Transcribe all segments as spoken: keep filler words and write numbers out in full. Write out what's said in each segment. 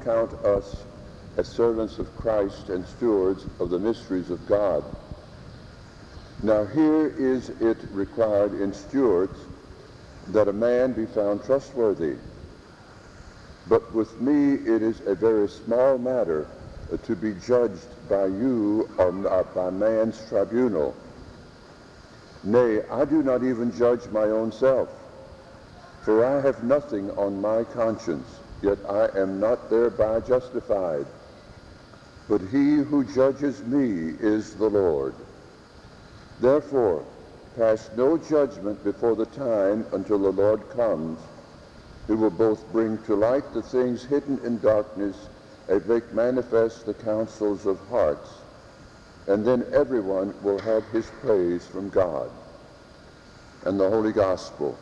count us as servants of Christ and stewards of the mysteries of God. Now here is it required in stewards that a man be found trustworthy. But with me it is a very small matter uh, to be judged by you or uh, by man's tribunal. Nay, I do not even judge my own self, for I have nothing on my conscience, yet I am not thereby justified. But he who judges me is the Lord. Therefore, pass no judgment before the time until the Lord comes, who will both bring to light the things hidden in darkness and make manifest the counsels of hearts. And then everyone will have his praise from God. And the Holy Gospel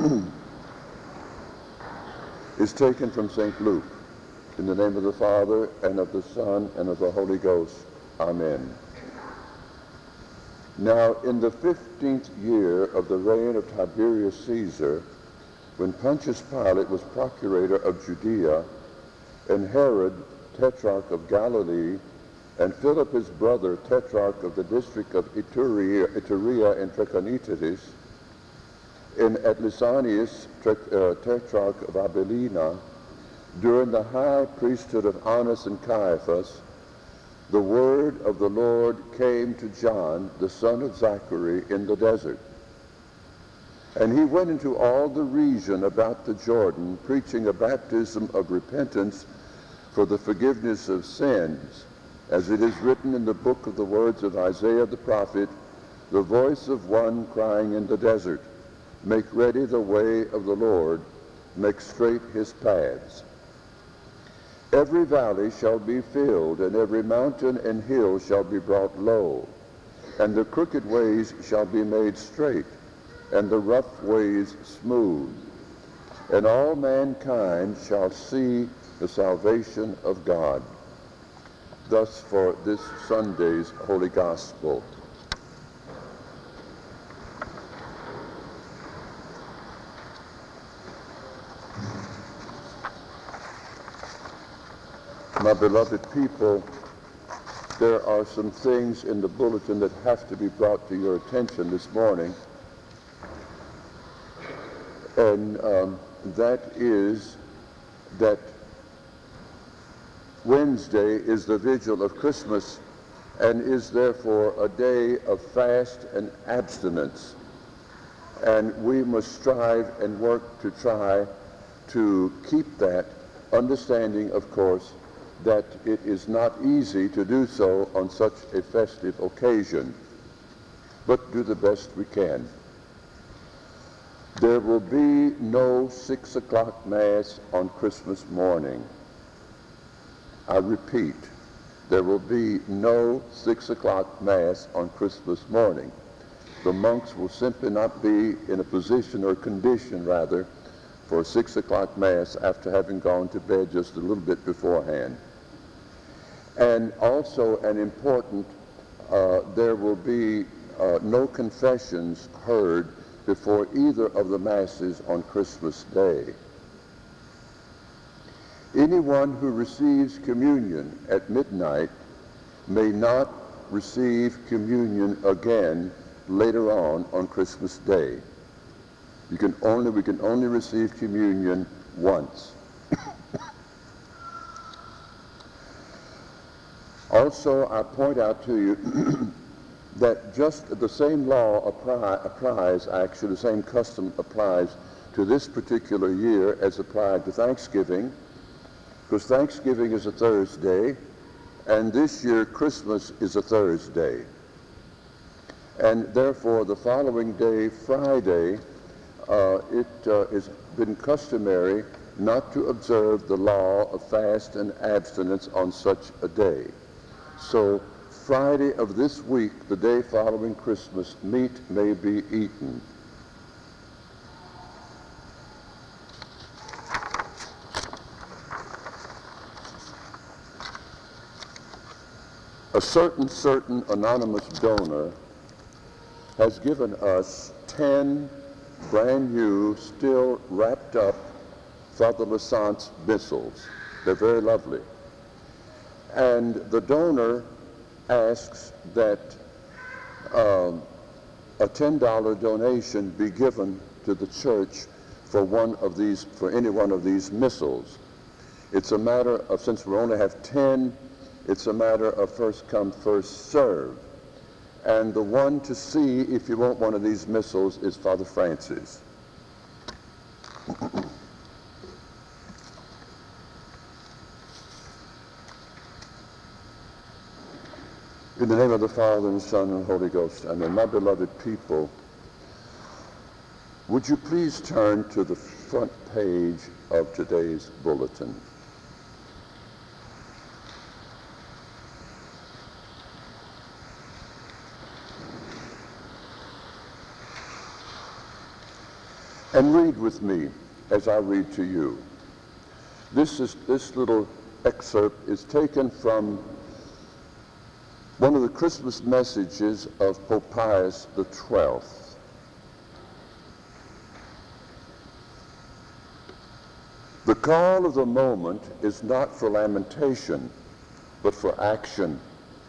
is taken from Saint Luke. In the name of the Father, and of the Son, and of the Holy Ghost. Amen. Now, in the fifteenth year of the reign of Tiberius Caesar, when Pontius Pilate was procurator of Judea, and Herod, tetrarch of Galilee, and Philip his brother, tetrarch of the district of Iturea, Iturea and Trachonitis, and at Lysanias, uh, tetrarch of Abilene, during the high priesthood of Annas and Caiaphas, the word of the Lord came to John, the son of Zachary, in the desert. And he went into all the region about the Jordan, preaching a baptism of repentance for the forgiveness of sins, as it is written in the book of the words of Isaiah the prophet, the voice of one crying in the desert, make ready the way of the Lord, make straight his paths. Every valley shall be filled, and every mountain and hill shall be brought low, and the crooked ways shall be made straight, and the rough ways smooth, and all mankind shall see the salvation of God. Thus for this Sunday's Holy Gospel. My beloved people, there are some things in the bulletin that have to be brought to your attention this morning. And um, that is that Wednesday is the vigil of Christmas and is therefore a day of fast and abstinence. And we must strive and work to try to keep that, understanding, of course, that it is not easy to do so on such a festive occasion, but do the best we can. There will be no six o'clock Mass on Christmas morning. I repeat, there will be no six o'clock Mass on Christmas morning. The monks will simply not be in a position or condition, rather, for six o'clock Mass after having gone to bed just a little bit beforehand. And also an important, uh, there will be uh, no confessions heard before either of the Masses on Christmas Day. Anyone who receives communion at midnight may not receive communion again later on on Christmas Day. You can only, we can only receive communion once. Also, I point out to you that just the same law apply, applies, actually, the same custom applies to this particular year as applied to Thanksgiving, because Thanksgiving is a Thursday, and this year Christmas is a Thursday. And therefore, the following day, Friday, uh, it uh, has been customary not to observe the law of fast and abstinence on such a day. So Friday of this week, the day following Christmas, meat may be eaten. A certain, certain anonymous donor has given us ten brand new, still wrapped up Father Lassant's missals. They're very lovely. And the donor asks that um, a ten dollar donation be given to the church for one of these, for any one of these missals. It's a matter of, since we only have ten, it's a matter of first come, first serve. And the one to see if you want one of these missals is Father Francis. In the name of the Father, and the Son, and the Holy Ghost, amen. My beloved people, would you please turn to the front page of today's bulletin? And read with me as I read to you. This is this little excerpt is taken from one of the Christmas messages of Pope Pius the twelfth. The call of the moment is not for lamentation, but for action.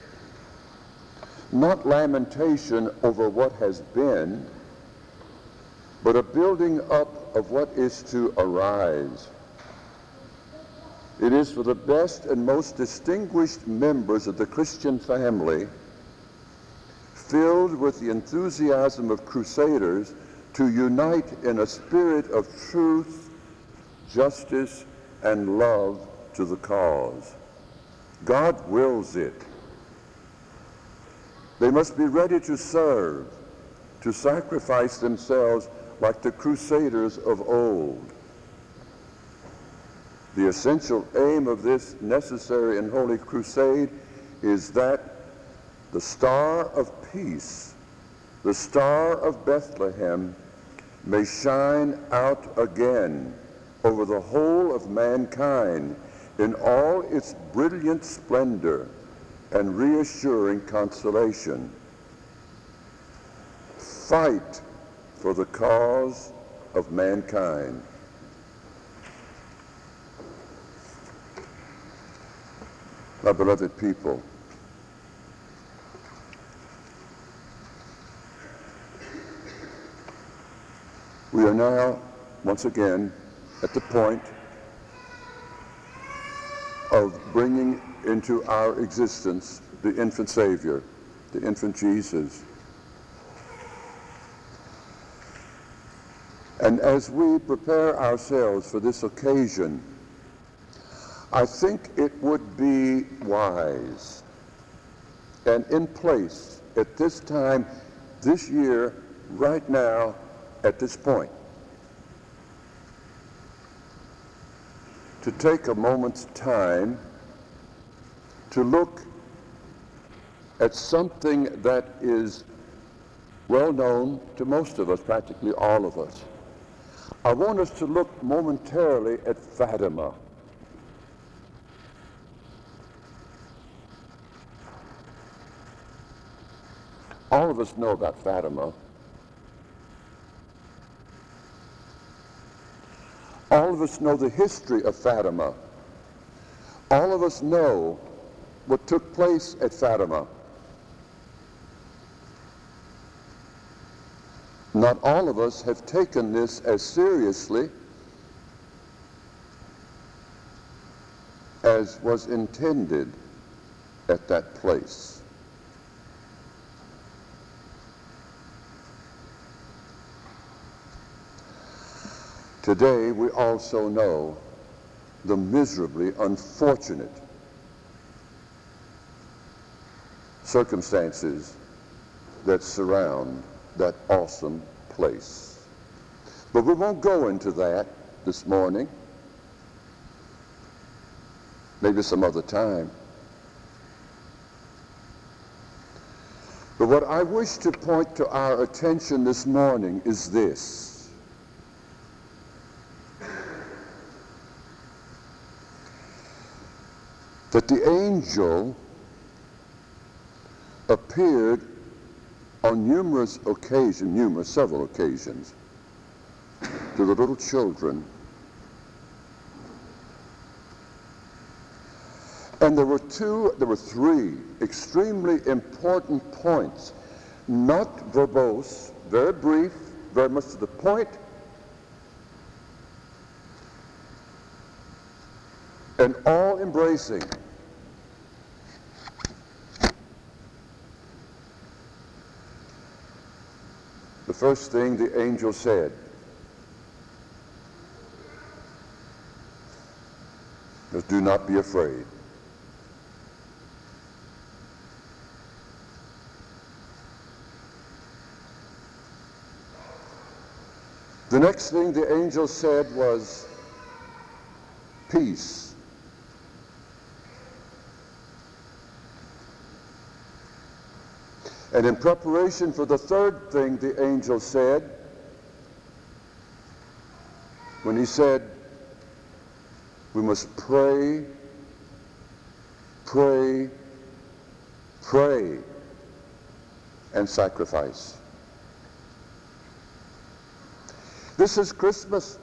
Not lamentation over what has been, but a building up of what is to arise. It is for the best and most distinguished members of the Christian family, filled with the enthusiasm of crusaders, to unite in a spirit of truth, justice, and love to the cause. God wills it. They must be ready to serve, to sacrifice themselves like the crusaders of old. The essential aim of this necessary and holy crusade is that the star of peace, the star of Bethlehem, may shine out again over the whole of mankind in all its brilliant splendor and reassuring consolation. Fight for the cause of mankind. My beloved people, we are now, once again, at the point of bringing into our existence the infant Savior, the infant Jesus. And as we prepare ourselves for this occasion, I think it would be wise and in place at this time, this year, right now, at this point, to take a moment's time to look at something that is well known to most of us, practically all of us. I want us to look momentarily at Fatima. All of us know about Fatima. All of us know the history of Fatima. All of us know what took place at Fatima. Not all of us have taken this as seriously as was intended at that place. Today, we also know the miserably unfortunate circumstances that surround that awesome place. But we won't go into that this morning. Maybe some other time. But what I wish to point to our attention this morning is this. That the angel appeared on numerous occasions, numerous, several occasions, to the little children And there were two, there were three extremely important points, not verbose, very brief, very much to the point, and all embracing. The first thing the angel said was, "Do not be afraid." The next thing the angel said was, "Peace." And in preparation for the third thing the angel said, when he said, we must pray, pray, pray, and sacrifice. This is Christmas.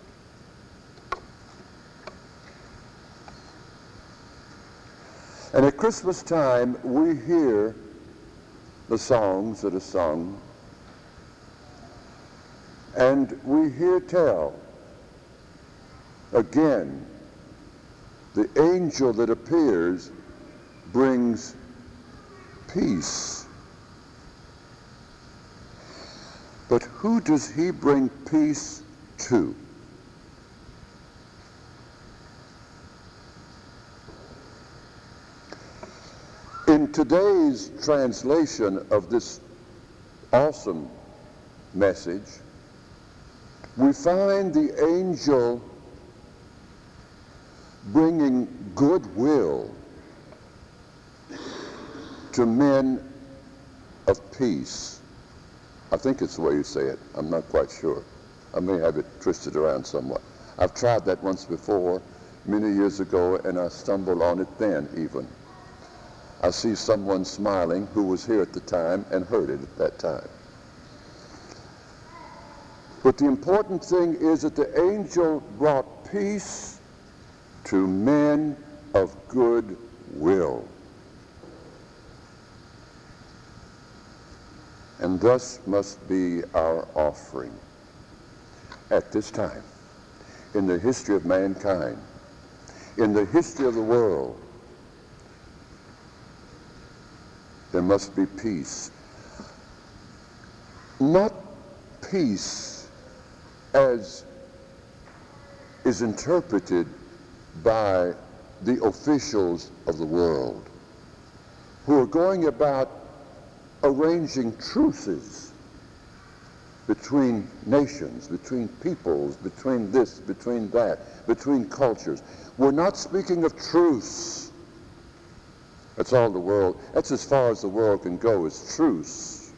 And at Christmas time, we hear the songs that are sung, and we hear tell again, the angel that appears brings peace. But who does he bring peace to? In today's translation of this awesome message, we find the angel bringing goodwill to men of peace. I think it's the way you say it. I'm not quite sure. I may have it twisted around somewhat. I've tried that once before, many years ago, and I stumbled on it then even. I see someone smiling who was here at the time and heard it at that time. But the important thing is that the angel brought peace to men of good will. And thus must be our offering at this time, in the history of mankind, in the history of the world. There must be peace. Not peace as is interpreted by the officials of the world, who are going about arranging truces between nations, between peoples, between this, between that, between cultures. We're not speaking of truce. That's all the world, that's as far as the world can go, is truce.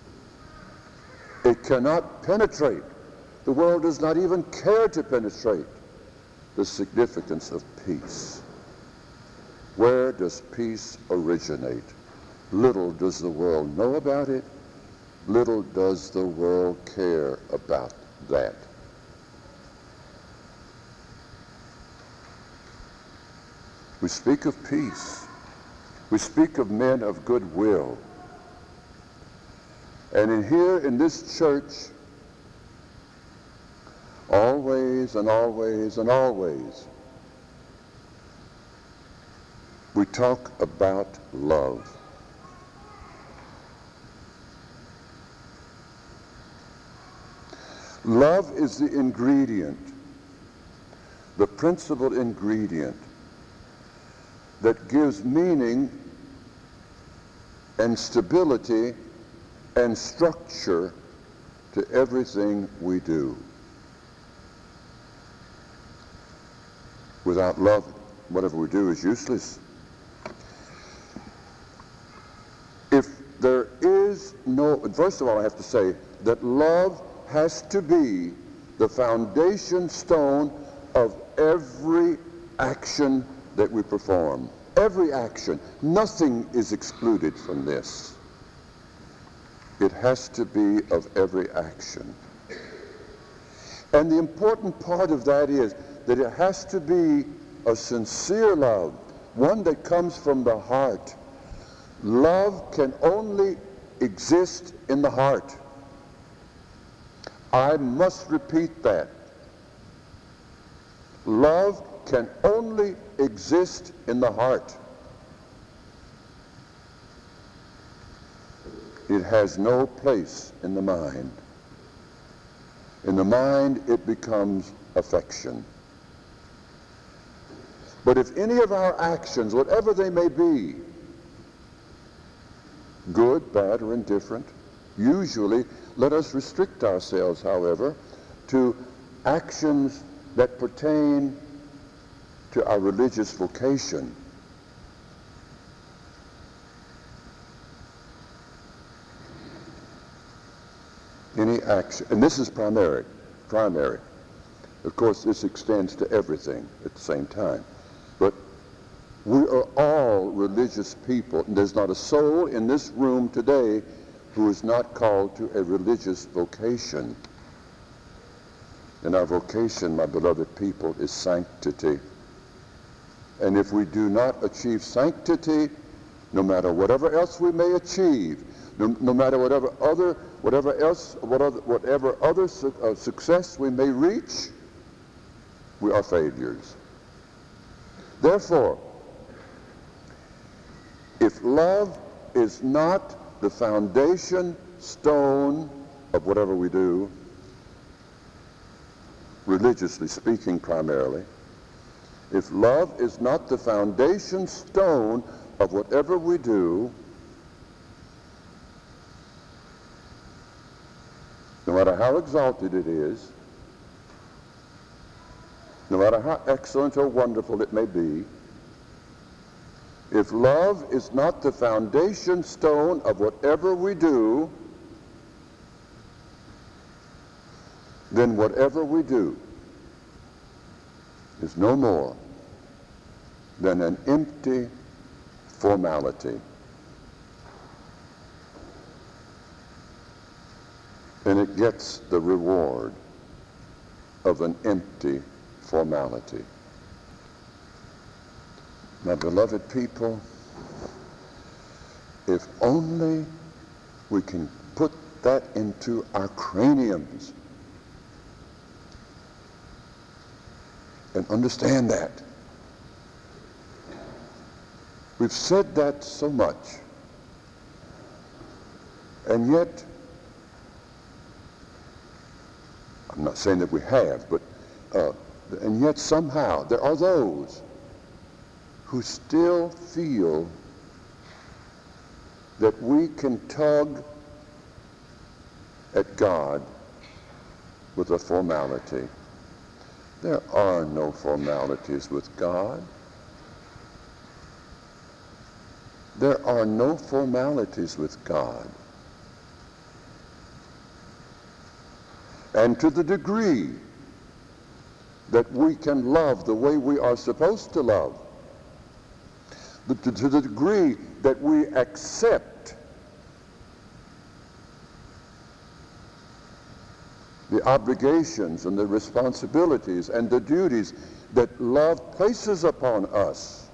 It cannot penetrate. The world does not even care to penetrate the significance of peace. Where does peace originate? Little does the world know about it. Little does the world care about that. We speak of peace. We speak of men of goodwill. And in here in this church, always and always and always, we talk about love. Love is the ingredient, the principal ingredient that gives meaning and stability and structure to everything we do. Without love, whatever we do is useless. If there is no, first of all I have to say that love has to be the foundation stone of every action that we perform. Every action. Nothing is excluded from this. It has to be of every action. And the important part of that is that it has to be a sincere love, one that comes from the heart. Love can only exist in the heart. I must repeat that. Love can only exist in the heart. It has no place in the mind. In the mind, it becomes affection. But if any of our actions, whatever they may be, good, bad, or indifferent, usually let us restrict ourselves, however, to actions that pertain to our religious vocation. Any action, and this is primary, primary. Of course, this extends to everything at the same time. But we are all religious people, and there's not a soul in this room today who is not called to a religious vocation. And our vocation, my beloved people, is sanctity. And if we do not achieve sanctity, no matter whatever else we may achieve, no, no matter whatever other, whatever else, whatever, whatever other su- uh, success we may reach, we are failures. Therefore, if love is not the foundation stone of whatever we do, religiously speaking primarily, if love is not the foundation stone of whatever we do, no matter how exalted it is, no matter how excellent or wonderful it may be, if love is not the foundation stone of whatever we do, then whatever we do is no more than an empty formality. And it gets the reward of an empty formality. My beloved people, if only we can put that into our craniums and understand that. We've said that so much, and yet, I'm not saying that we have, but uh, and yet somehow there are those who still feel that we can tug at God with a formality. There are no formalities with God. There are no formalities with God. And to the degree that we can love the way we are supposed to love, the, to, to the degree that we accept the obligations and the responsibilities and the duties that love places upon us,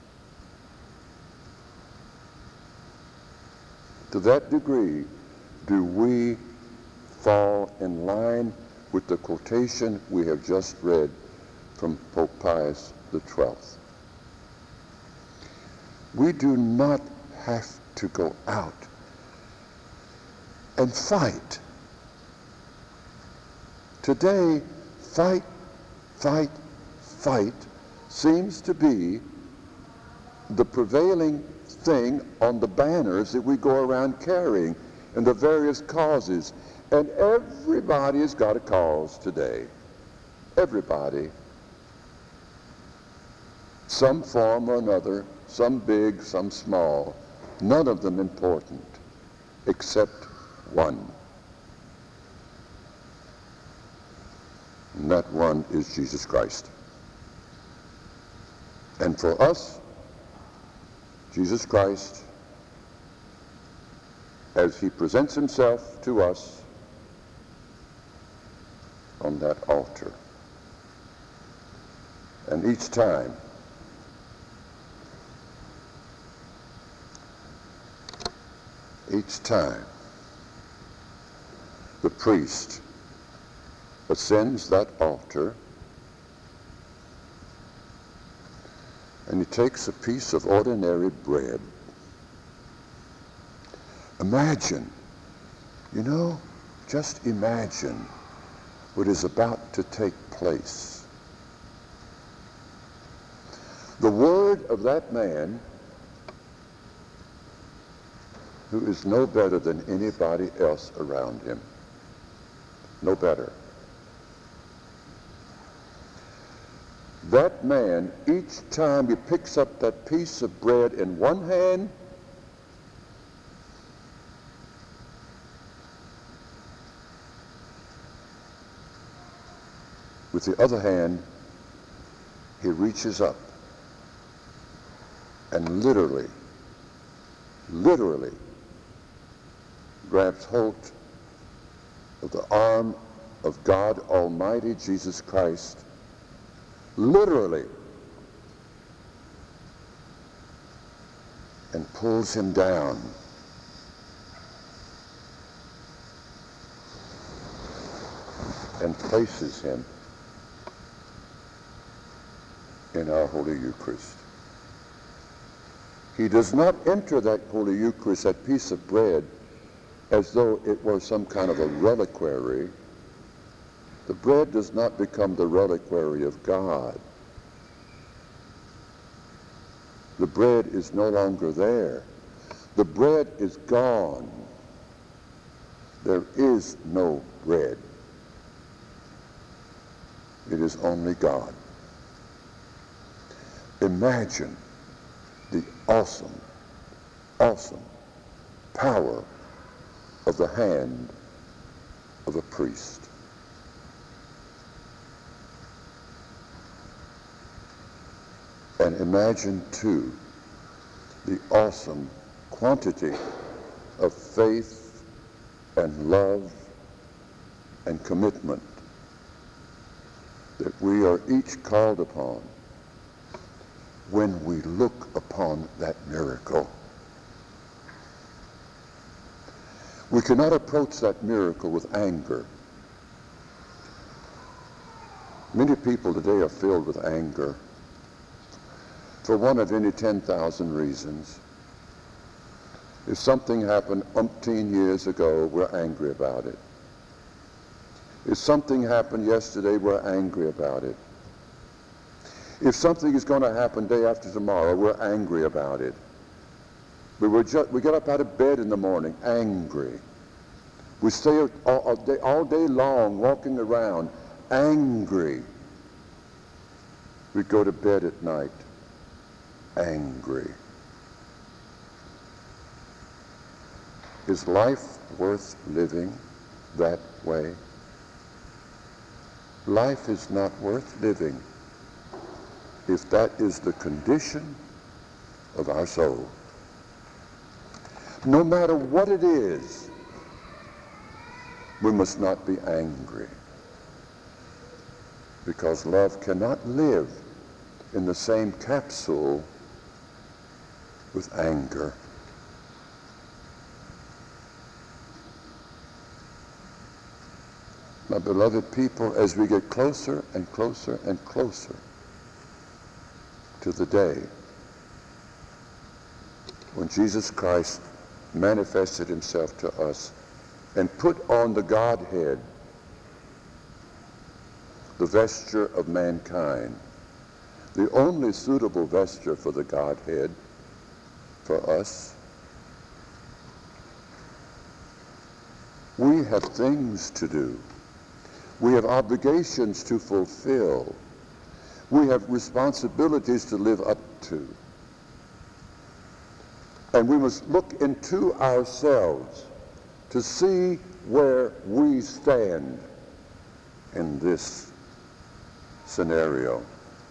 to that degree do we fall in line with the quotation we have just read from Pope Pius the twelfth. We do not have to go out and fight. Today, fight, fight, fight seems to be the prevailing thing on the banners that we go around carrying and the various causes. And everybody has got a cause today. Everybody. Some form or another, some big, some small, none of them important, except one. And that one is Jesus Christ. And for us, Jesus Christ, as he presents himself to us on that altar. And each time each time the priest ascends that altar and he takes a piece of ordinary bread. Imagine, you know, just imagine what is about to take place. The word of that man, who is no better than anybody else around him. No better. That man, each time he picks up that piece of bread in one hand, with the other hand, he reaches up and literally, literally grabs hold of the arm of God Almighty Jesus Christ, literally, and pulls him down. And places him in our Holy Eucharist. He does not enter that Holy Eucharist, that piece of bread, as though it were some kind of a reliquary. The bread does not become the reliquary of God. The bread is no longer there. The bread is gone. There is no bread. It is only God. Imagine the awesome, awesome power of the hand of a priest. And imagine, too, the awesome quantity of faith and love and commitment that we are each called upon when we look upon that miracle. We cannot approach that miracle with anger. Many people today are filled with anger for one of any ten thousand reasons. If something happened umpteen years ago, we're angry about it. If something happened yesterday, we're angry about it. If something is going to happen day after tomorrow, we're angry about it. We, were just, we get up out of bed in the morning angry. We stay all, all, day, all day long walking around angry. We go to bed at night angry. Is life worth living that way? Life is not worth living if that is the condition of our soul. No matter what it is, we must not be angry, because love cannot live in the same capsule with anger. My beloved people, as we get closer and closer and closer to the day when Jesus Christ manifested himself to us and put on the Godhead the vesture of mankind, the only suitable vesture for the Godhead, for us, we have things to do. We have obligations to fulfill. We have responsibilities to live up to. And we must look into ourselves to see where we stand in this scenario.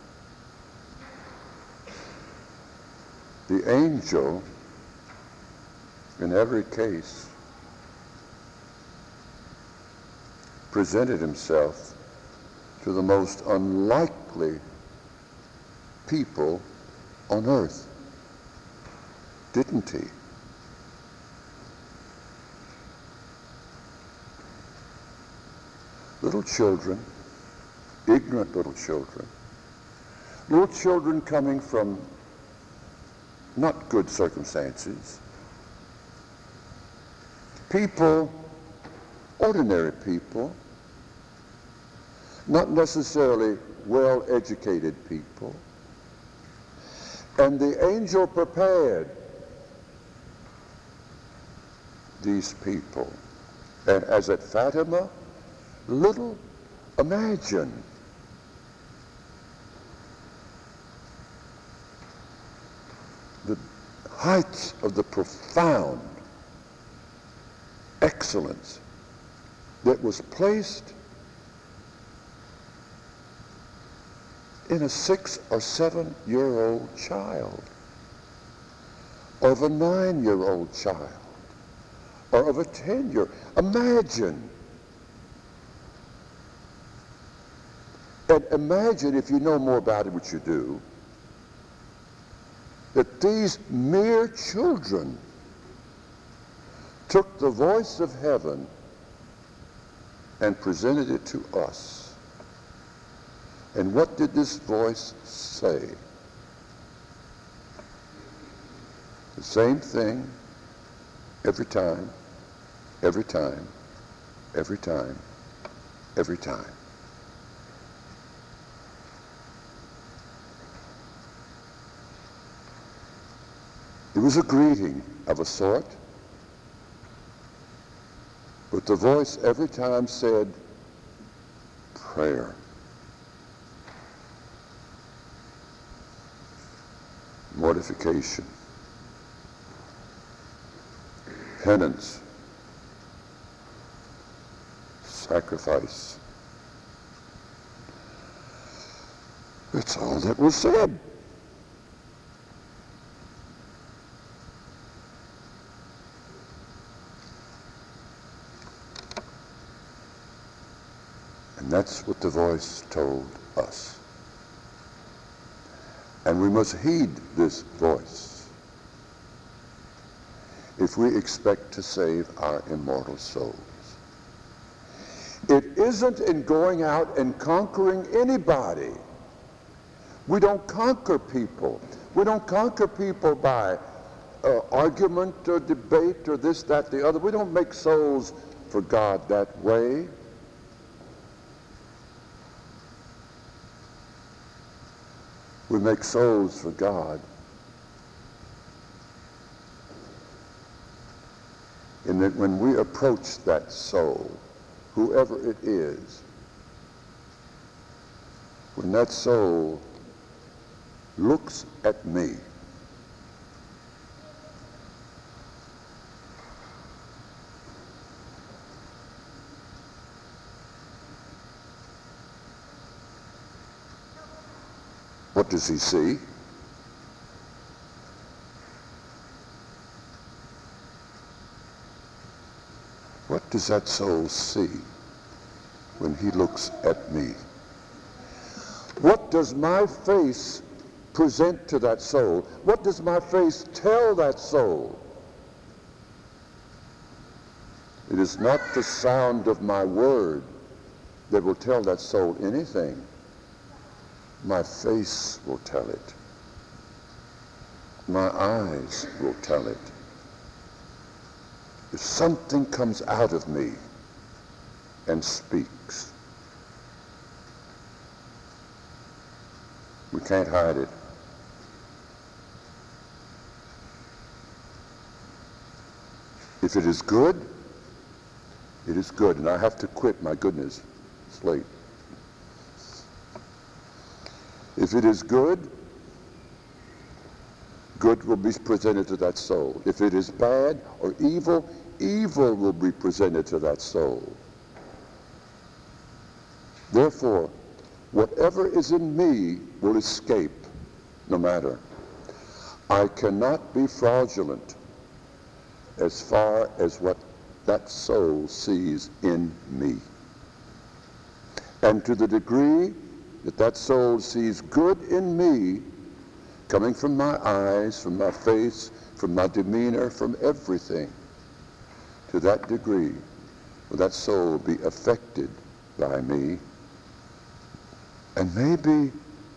The angel, in every case, presented himself to the most unlikely people on earth, didn't he? little children, ignorant little children, little children coming from not good circumstances, people, ordinary people, not necessarily well-educated people. And the angel prepared these people. And as at Fatima, little imagine the heights of the profound excellence that was placed in a six or seven year old child, or of a nine year old child, or of a ten year. Imagine. And imagine, if you know more about it, which you do, that these mere children took the voice of heaven and presented it to us. And what did this voice say? The same thing every time, every time, every time, every time. It was a greeting of a sort, but the voice every time said, prayer. Mortification, penance, sacrifice. That's all that was said. And that's what the voice told us. And we must heed this voice if we expect to save our immortal souls. It isn't in going out and conquering anybody. We don't conquer people. We don't conquer people by uh, argument or debate or this, that, the other. We don't make souls for God that way. We make souls for God in that when we approach that soul, whoever it is, when that soul looks at me, what does he see? What does that soul see when he looks at me? What does my face present to that soul? What does my face tell that soul? It is not the sound of my word that will tell that soul anything. My face will tell it. My eyes will tell it. If something comes out of me and speaks, we can't hide it. If it is good, it is good, and I have to quit my goodness. It's late. If it is good, good will be presented to that soul. If it is bad or evil, evil will be presented to that soul. Therefore, whatever is in me will escape, no matter. I cannot be fraudulent as far as what that soul sees in me. And to the degree that that soul sees good in me, coming from my eyes, from my face, from my demeanor, from everything, to that degree will that soul be affected by me. And maybe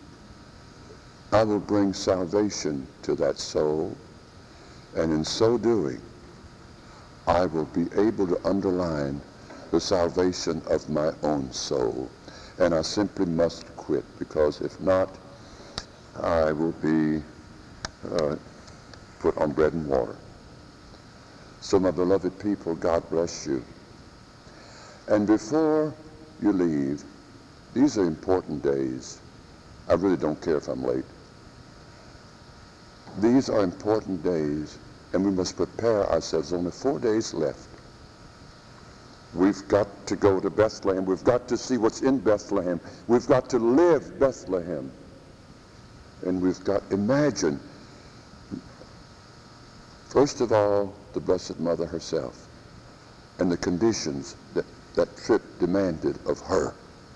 I will bring salvation to that soul, and in so doing, I will be able to underline the salvation of my own soul. And I simply must quit, because if not, I will be uh, put on bread and water. So my beloved people, God bless you. And before you leave, these are important days. I really don't care if I'm late. These are important days, and we must prepare ourselves. Only four days left. We've got to go to Bethlehem. We've got to see what's in Bethlehem. We've got to live Bethlehem. And we've got, imagine, first of all, the Blessed Mother herself and the conditions that that trip demanded of her.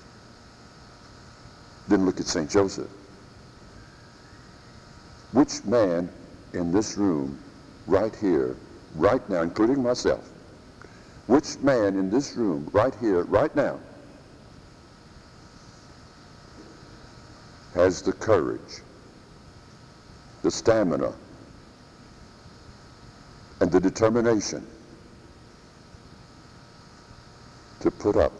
Then look at Saint Joseph. Which man in this room, right here, right now, including myself, which man in this room, right here, right now, has the courage, the stamina, and the determination to put up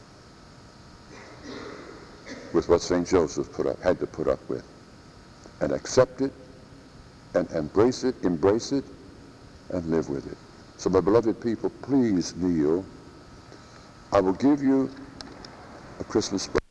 with what Saint Joseph put up, had to put up with, and accept it, and embrace it, embrace it, and live with it. So my beloved people, please kneel. I will give you a Christmas present.